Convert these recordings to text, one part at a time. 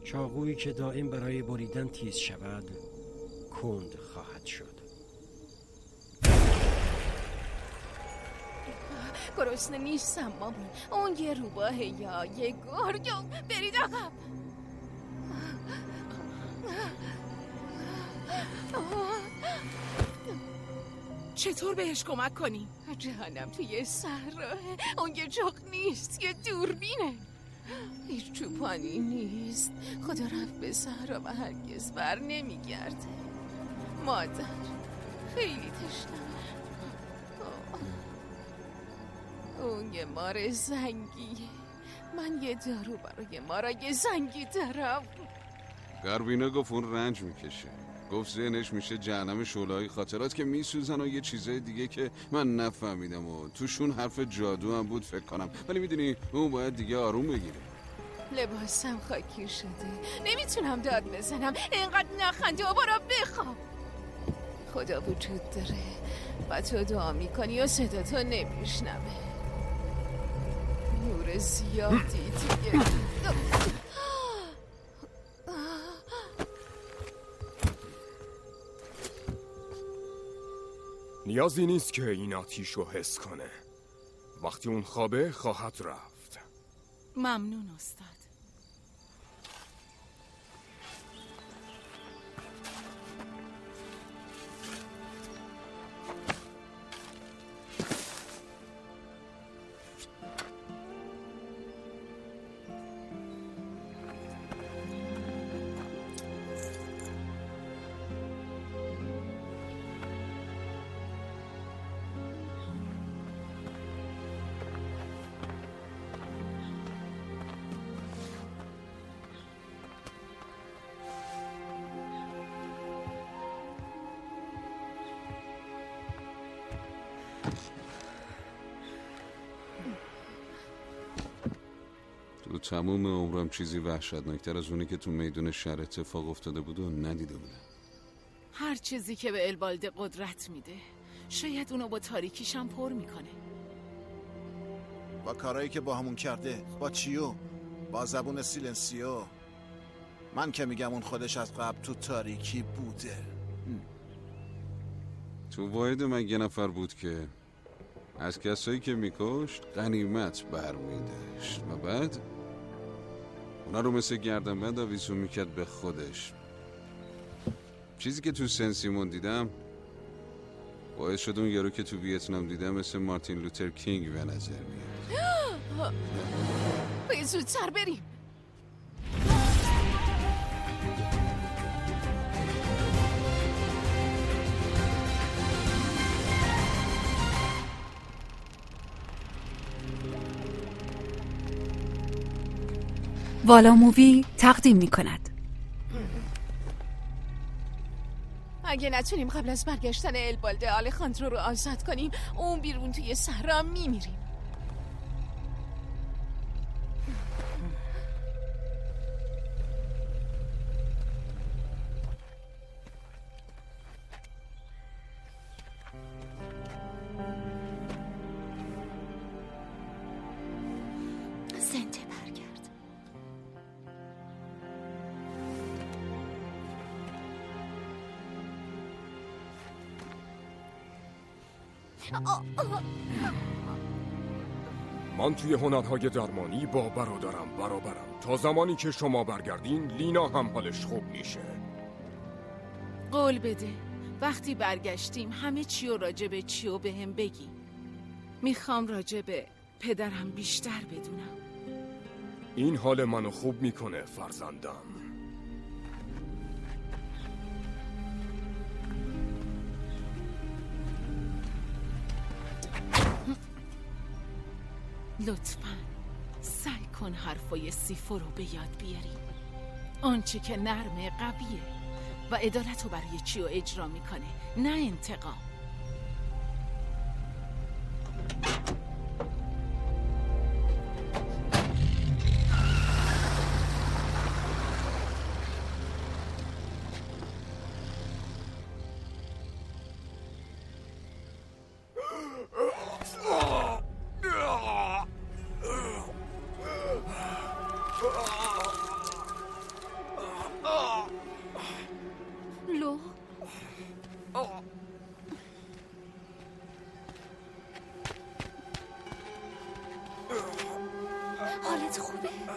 چاقویی که دائم برای بریدن تیز شود کند خواهد شد. گرسنه نیستم مامان. اون یه روباه یا یه گرگ. برید عقب. چطور بهش کمک کنی؟ جهنم توی صحراه. اون یه جغ نیست، یه دوربینه. هیچ چوپانی نیست. خدا رفت به صحرا و هرگز بر نمیگرده. مادر خیلی تشنمه. اون یه مار زنگیه. من یه دارو برای مارای زنگی دارم. گاربینا گفت اون رنج میکشه. گفت ذهنش میشه جهنم شعله‌های خاطرات که میسوزن و یه چیزای دیگه که من نفهمیدم و توشون حرف جادو هم بود فکر کنم. ولی میدونی اون باید دیگه آروم بگیره. لباسم خاکی شده. نمیتونم داد بزنم. اینقدر نخنده و برو بخواب. خدا وجود داره و تو دعا میکنی و صدا تو نمیشنوه. نور زیادی دیگه. نیازی نیست که این آتیش رو حس کنه. وقتی اون خوابه خواهد رفت. ممنون استاد. تو تموم عمرم چیزی وحشتناکتر از اونی که تو میدون شهر اتفاق افتاده بود و ندیده بودم. هر چیزی که به البالده قدرت میده شاید اونو با تاریکیشم پر میکنه. با کارهایی که با همون کرده. با چیو؟ با زبون سیلنسیو. من که میگم اون خودش از قبل تو تاریکی بوده. تو واحد من یه نفر بود که از کسایی که میکشت غنیمت برمیداشت و بعد اونا رو مثل گردنبند آویزون میکرد به خودش. چیزی که تو سن سیمون دیدم باعث شد اون یارو که تو ویتنام دیدم مثل مارتین لوتر کینگ به نظر میاد. باید زودتر بریم. والا مووی تقدیم می کند. اگه نتونیم قبل از برگشتن البالده آلخاندرو رو آزاد کنیم اون بیرون توی صحرا میمیریم. زنده برگرد. من توی هنرهای درمانی با برادرم برابرم. تا زمانی که شما برگردین لینا هم حالش خوب میشه. قول بده وقتی برگشتیم همه چیو راجب چیو به هم بگی. میخوام راجب پدرم بیشتر بدونم. این حال منو خوب میکنه فرزندم. لطفاً سعی کن حرفای سیفو رو به یاد بیاری. آنچه که نرمه قویه و عدالت رو برای چیو اجرا میکنه، نه انتقام.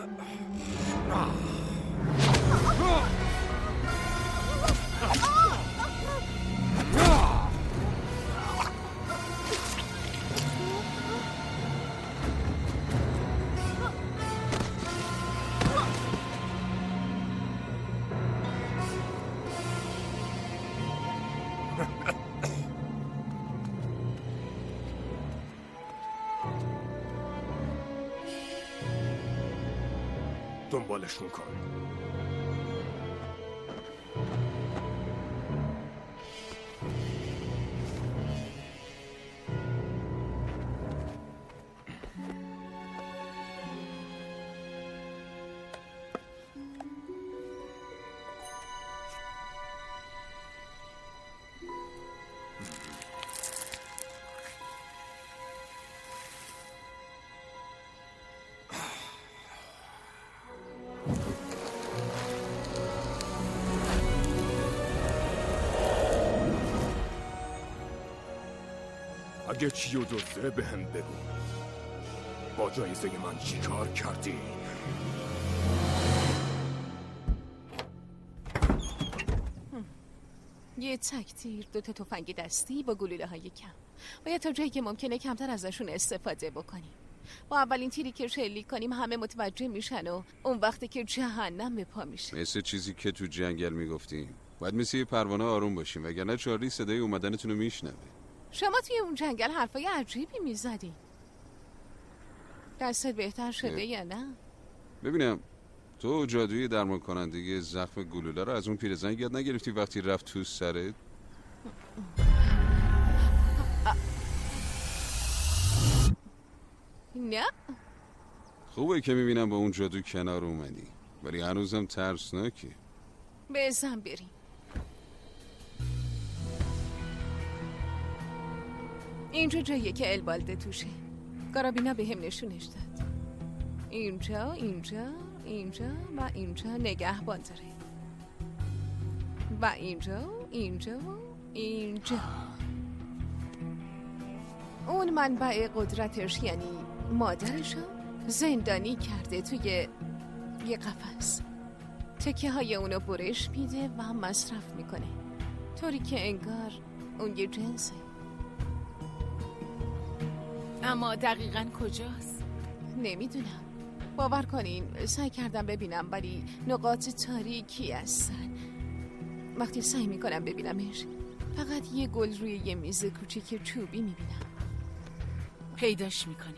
دنبالشون کن. اگه چیو دزده به هم بگو. با جایزه من چی کار کردی؟ یه تکتیر، 2 تا تفنگ دستی با گلوله‌های کم. باید تا جایی که ممکنه کمتر ازشون استفاده بکنیم. با اولین تیری که شلیک کنیم همه متوجه میشن و اون وقتی که جهنم به پا میشه. مثل چیزی که تو جنگل میگفتیم. باید مثل یه پروانه آروم باشیم وگرنه چارلی صدای اومدنتون رو میشنوه. شما توی اون جنگل حرفای عجیبی میزدی. دستت بهتر شده یا نه؟ ببینم تو جادوی درمان کننده زخم گلوله رو از اون پیرزن یاد نگرفتی وقتی رفت تو سرت؟ نه. خوبه که میبینم با اون جادو کنار اومدی ولی هنوزم ترسناکی. بزن بریم. اینجا جاییه که البالده توشه. گارابینا به هم نشونش داد. اینجا و اینجا نگهبان داره و اینجا اون منبع قدرتش یعنی مادرشو زندانی کرده توی یه قفس. تکه های اونو برش میده و مصرف میکنه طوری که انگار اون یه جنسه. اما دقیقاً کجاست؟ نمیدونم. باور کنین سعی کردم ببینم ولی نقاط تاریکی هستن. وقتی سعی میکنم ببینمش فقط یه گل روی یه میز کوچیک چوبی میبینم. پیداش میکنی؟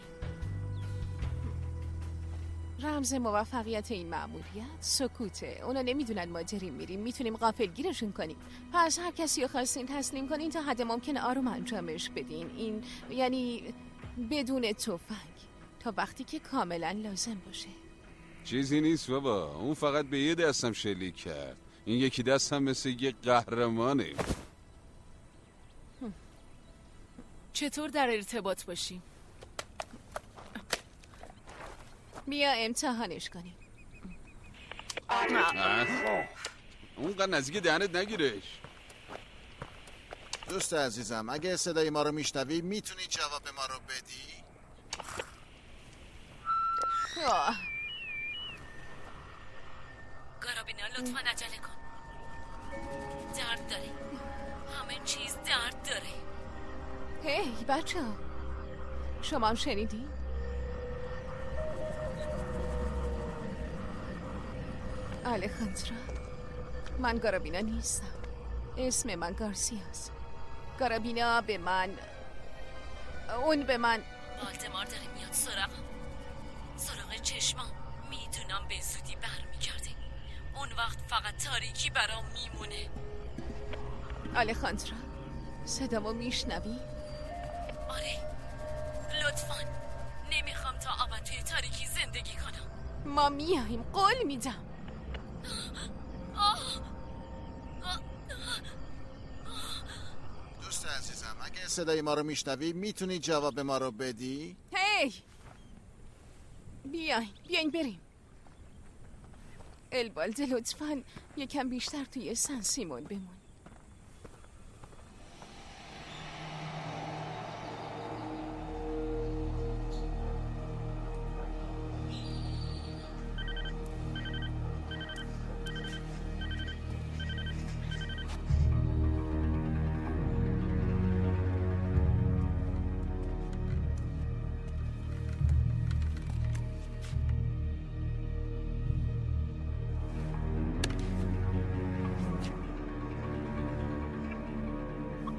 رمز موفقیت این مأموریت سکوته. اونا نمیدونن ما داریم میریم. میتونیم غافلگیرشون کنیم. پس هر کسی رو خواستین تسلیم کنین تا حد ممکن آروم انجامش بدین. این یعنی بدون تفنگ تا وقتی که کاملا لازم باشه. چیزی نیست بابا. اون فقط به یه دستم شلیک کرد. این یکی دستم مثل یه قهرمانه. چطور در ارتباط باشیم؟ بیا امتحانش کنیم. اونقدر نزدیک دهنت نگیرش. دوست عزیزم اگه صدای ما رو میشنوی میتونی جواب ما رو بدی؟ گارابینا لطفاً عجله کن. درد داره. همه چیز درد داره. هی بچه ها شما هم شنیدی؟ آلخاندرا من گارابینا نیستم. اسم من گارسیاست. گارابینا به من اون به من بالتمار داره میاد سراغ چشمام. میدونم به زودی برمیگرده. اون وقت فقط تاریکی برام میمونه. آلخاندرا صدامو میشنوی؟ آره لطفاً. نمیخوام تا ابد توی تاریکی زندگی کنم. ما میاییم قول میدم. دوست عزیزم اگه صدای ما رو میشنوی میتونی جواب ما رو بدی؟ هی بیاین بریم. البالده لطفاً یکم بیشتر توی سن سیمون بمون.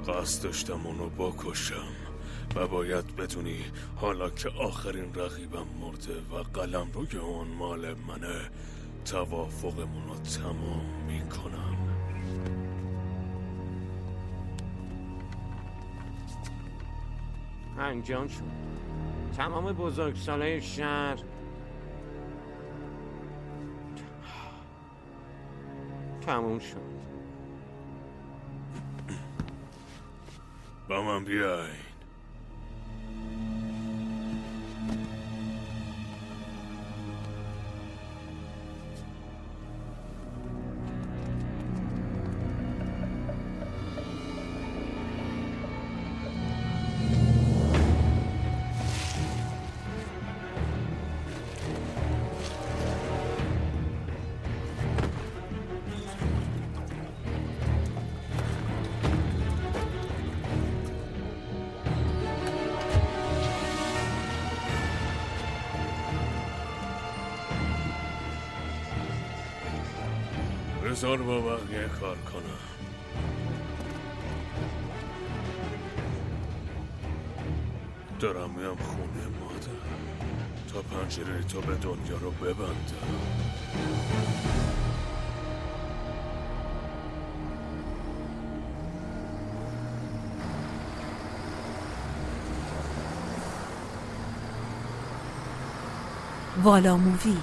قصد داشتم اونو بکشم و باید بدونی حالا که آخرین رقیبم مرده و قلم روی اون مال منه، توافقمون رو تمام میکنم. انجام شد. تمام بزرگسالای شهر تموم شد. با من بیاین. بذار با بقیه کار کنم. دارم میام خونه مادر تا پنجره تو به دنیا رو ببندم. والا مووی.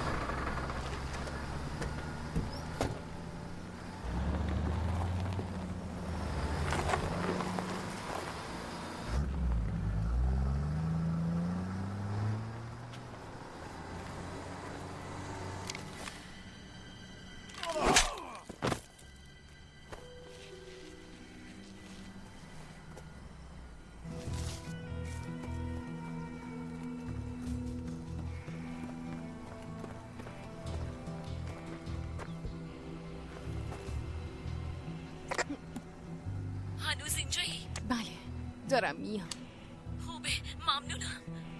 هنوز اینجایی؟ بله دارم میام. خوبه، ممنونم.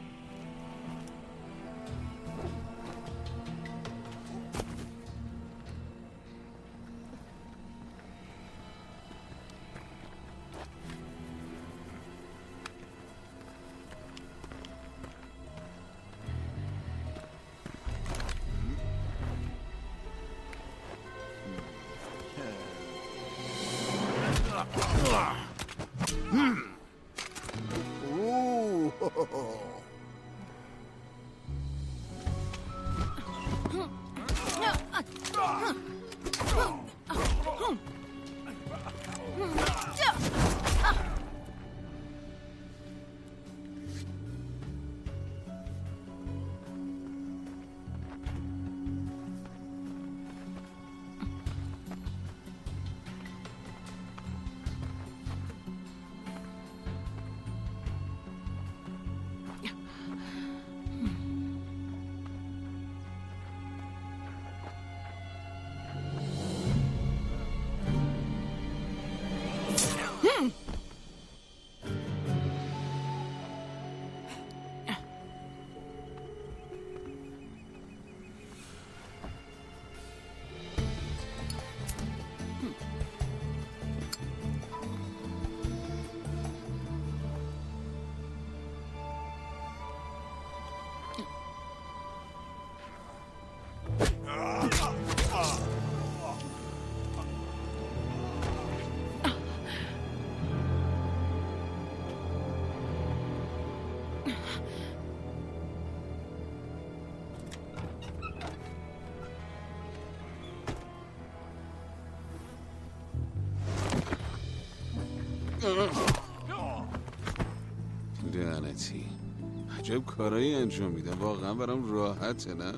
لعنتی، عجب کارایی انجام میدم. واقعا برام راحته نه؟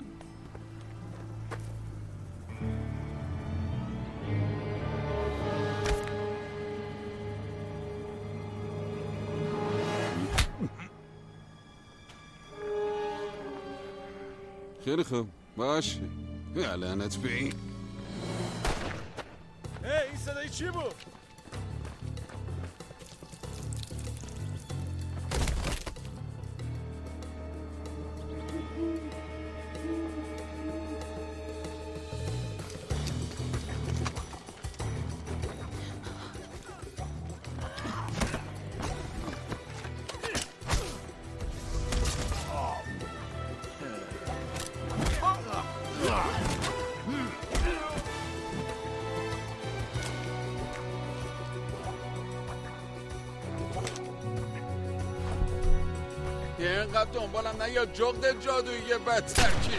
خیلی خوب باشه. لعنت به این. این صدای چی بود؟ اینقدر دنبالم نه یا جغد جادویی بدترکی.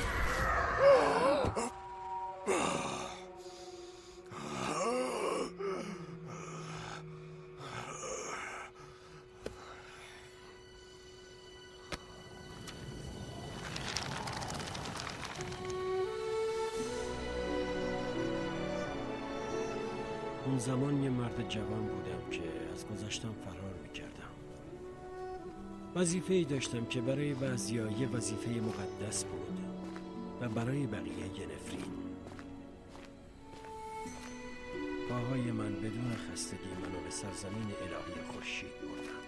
اون زمان یه مرد جوان بودم که از گذشتم فرار میکردم. وظیفه‌ای داشتم که برای بعضیا یه وظیفه مقدس بود و برای بقیه یه نفرین. پاهای من بدون خستگی منو به سرزمین الهی خورشید بردن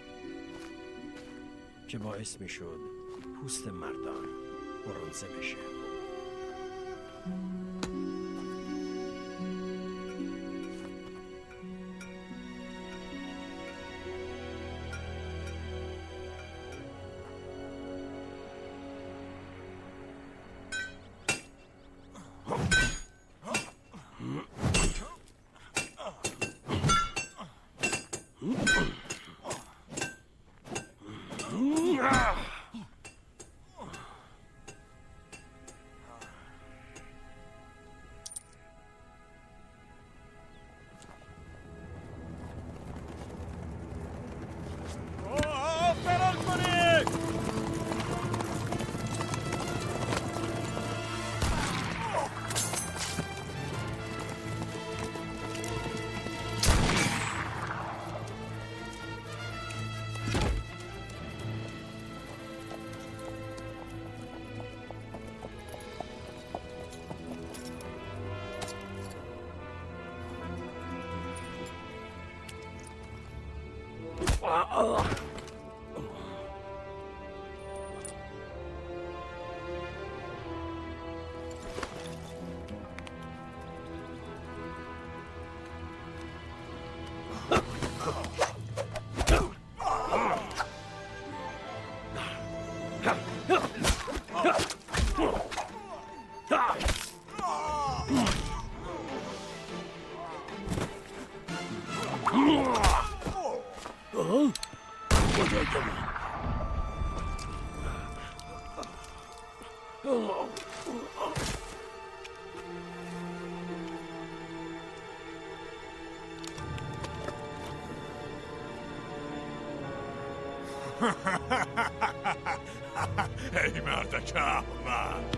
که باعث میشد پوست مردان برنزه بشه. ای مردک احمد.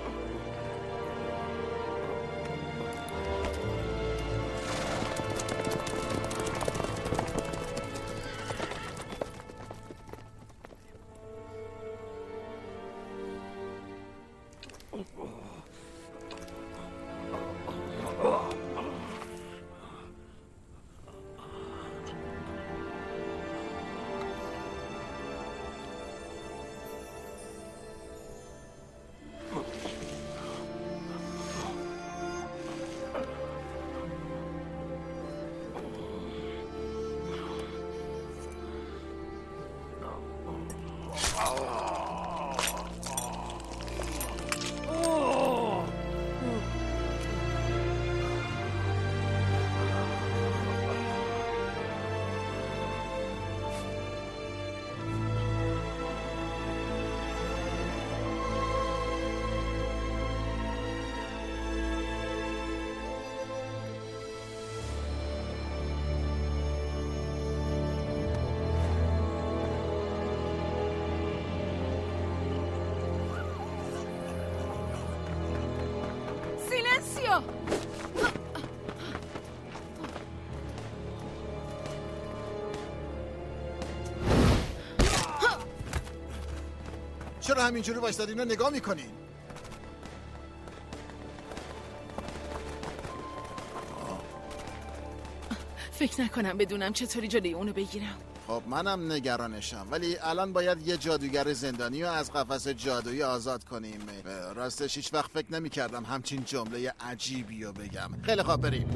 چرا همینجوری وایسادین و نگاه میکنین؟ فکر نکنم بدونم چطوری جلوی اونو بگیرم. خب منم نگرانشم، ولی الان باید یه جادوگر زندانی رو از قفس جادویی آزاد کنیم. راستش هیچ وقت فکر نمی‌کردم همچین جمله عجیبی رو بگم. خیلی خوب بریم.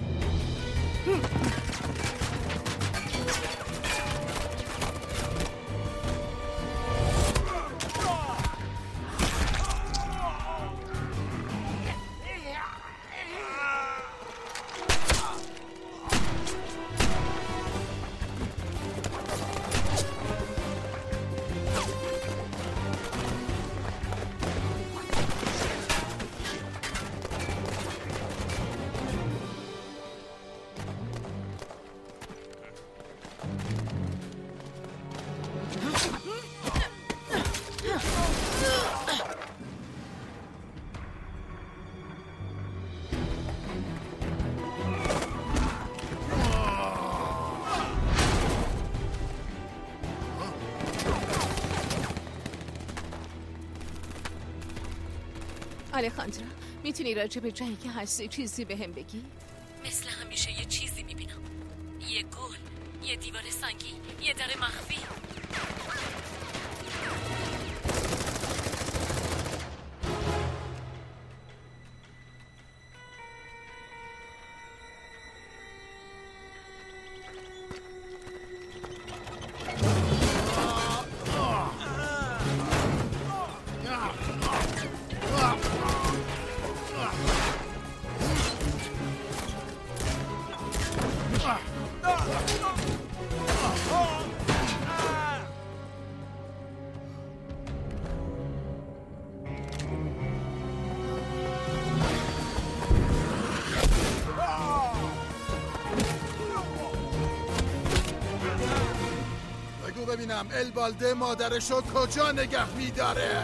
آلخاندرا، میتونی راجع به جایی که هستی چیزی به هم بگی؟ مثل همیشه یه چیزی میبینم. یه گل، یه دیوار سنگی، یه در مخفی. ببینم البالده مادرشو کجا نگه میداره؟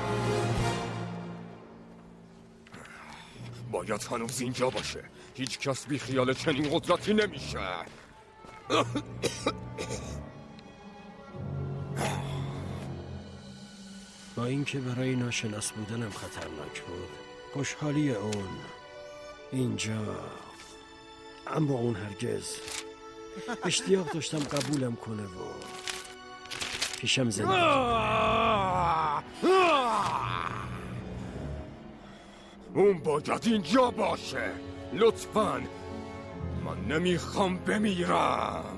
باید هنوز اینجا باشه. هیچ کس بی خیال چنین قدرتی نمیشه. با اینکه برای ناشناس بودنم خطرناک بود، خوشحالی اون اینجا، اما اون هرگز. اشتیاق داشتم قبولم کنه و پیشم زندگی. اون باید اینجا باشه. لطفاً من نمیخوام بمیرم.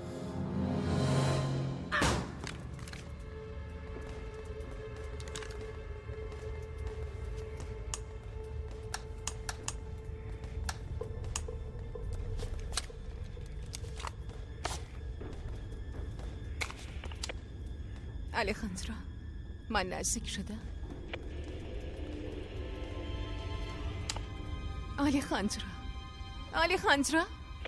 آلخاندرا، من نزدیک شدم. آلخاندرا، آلخاندرا.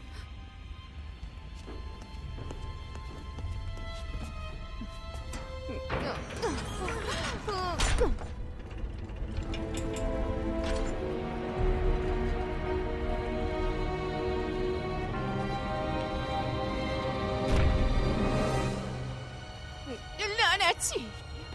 لعنتی.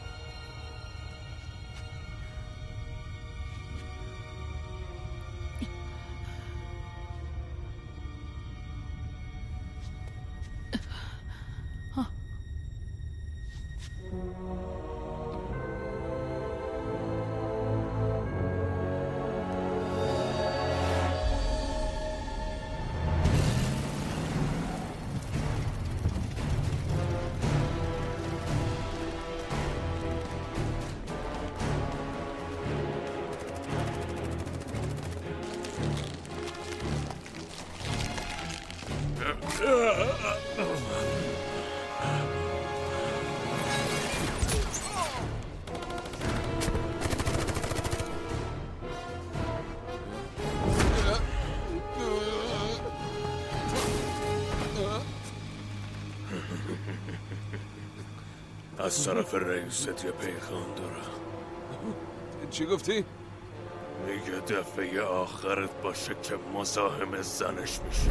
از طرف رئیست یه پیغام دارم. چی گفتی؟ میگه دفعه آخرت باشه که مزاحم زنش میشه.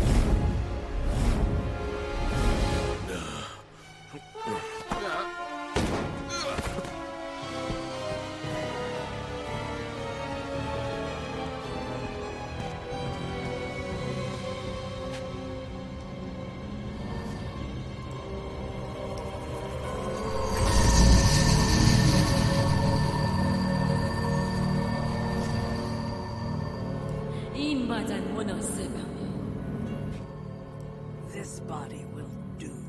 این بدن مناسبم. This body will do.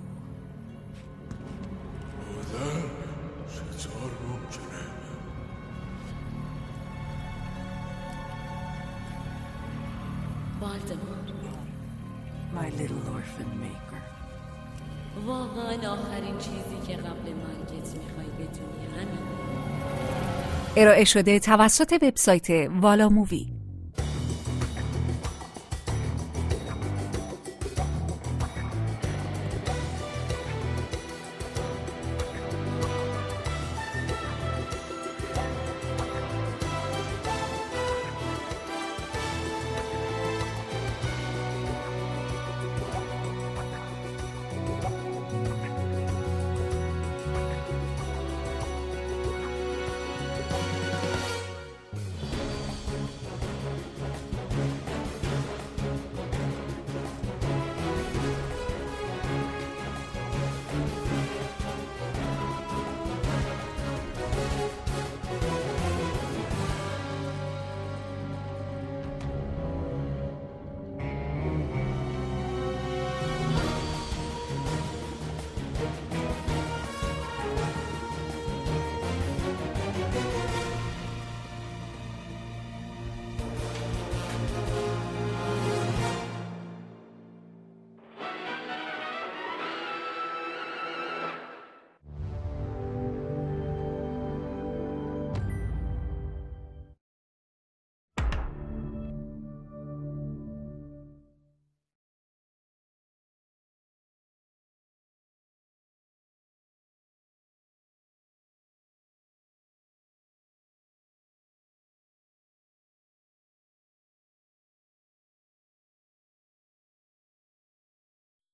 مادر چطور ممکنه؟ بالدمار، My little orphan maker. واقعا آخرین چیزی که قبل مرگت میخوای بدونی همین. ارائه شده توسط وبسایت والا مووی.